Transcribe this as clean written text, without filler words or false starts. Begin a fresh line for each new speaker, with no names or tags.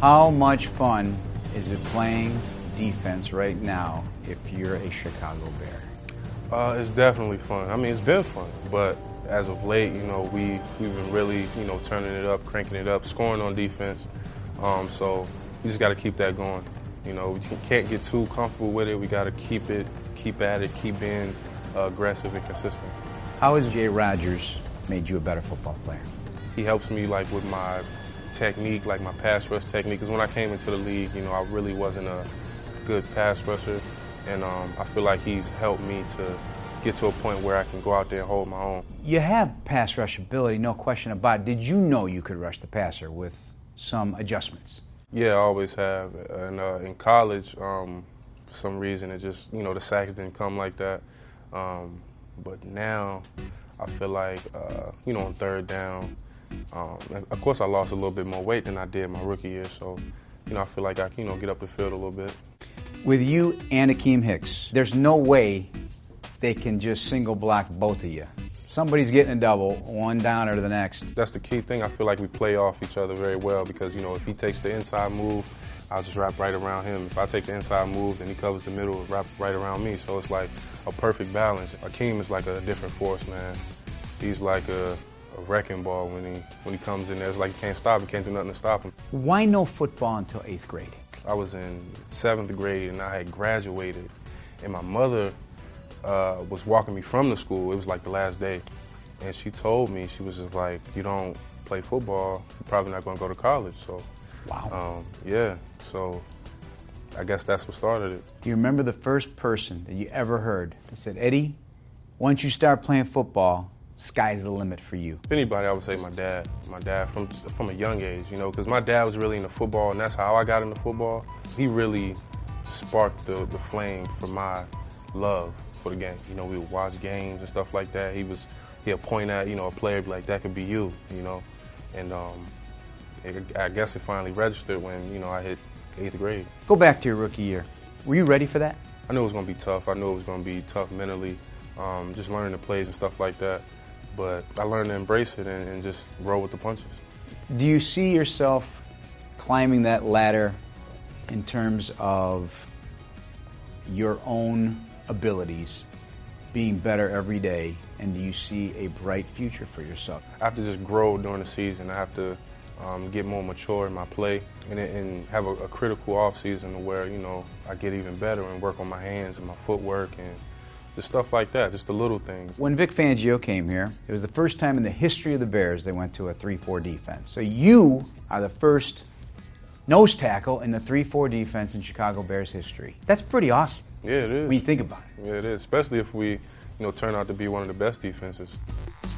How much fun is it playing defense right now if you're a Chicago Bear?
It's definitely fun. I mean, it's been fun, but as of late, we've been really, turning it up, cranking it up, scoring on defense. So we just got to keep that going. We can't get too comfortable with it. We got to keep at it, keep being aggressive and consistent.
How has Jay Rodgers made you a better football player?
He helps me with my technique, my pass rush technique. Because when I came into the league, I really wasn't a good pass rusher, and I feel like he's helped me to get to a point where I can go out there and hold my own.
You have pass rush ability, no question about it. Did you know you could rush the passer with some adjustments?
Yeah, I always have. And in college, for some reason, it just, the sacks didn't come like that. But now, I feel like, on third down, of course I lost a little bit more weight than I did my rookie year, so, I feel like I can, get up the field a little bit.
With you and Akiem Hicks, there's no way they can just single block both of you. Somebody's getting a double, one downer to the next.
That's the key thing. I feel like we play off each other very well because, if he takes the inside move, I'll just wrap right around him. If I take the inside move, then he covers the middle, wrap right around me. So it's like a perfect balance. Akiem is like a different force, man. He's like a wrecking ball when he comes in there. It's like you can't stop him, can't do nothing to stop him.
Why no football until 8th grade?
I was in 7th grade and I had graduated, and my mother was walking me from the school. It was like the last day, and she told me, she was just like, "You don't play football, you're probably not going to go to college." So,
wow.
Yeah. So, I guess that's what started it.
Do you remember the first person that you ever heard that said, "Eddie, once you start playing football, sky's the limit for you"?
If anybody, I would say my dad. My dad from a young age, because my dad was really into football, and that's how I got into football. He really sparked the flame for my love for the game. We would watch games and stuff like that. He'll point at, a player, be like, "That could be you," and I guess it finally registered when, I hit 8th grade.
Go back to your rookie year. Were you ready for that?
I knew it was going to be tough. I knew it was going to be tough mentally, just learning the plays and stuff like that. But I learned to embrace it and just roll with the punches. Do
you see yourself climbing that ladder in terms of your own abilities, being better every day, and do you see a bright future for yourself?
I have to just grow during the season. I have to get more mature in my play and have a critical off season where, I get even better and work on my hands and my footwork and just stuff like that, just the little things.
When Vic Fangio came here, it was the first time in the history of the Bears they went to a 3-4 defense. So you are the first nose tackle in the 3-4 defense in Chicago Bears history. That's pretty awesome.
Yeah, it is.
When you think about it.
Yeah, it is, especially if we, turn out to be one of the best defenses.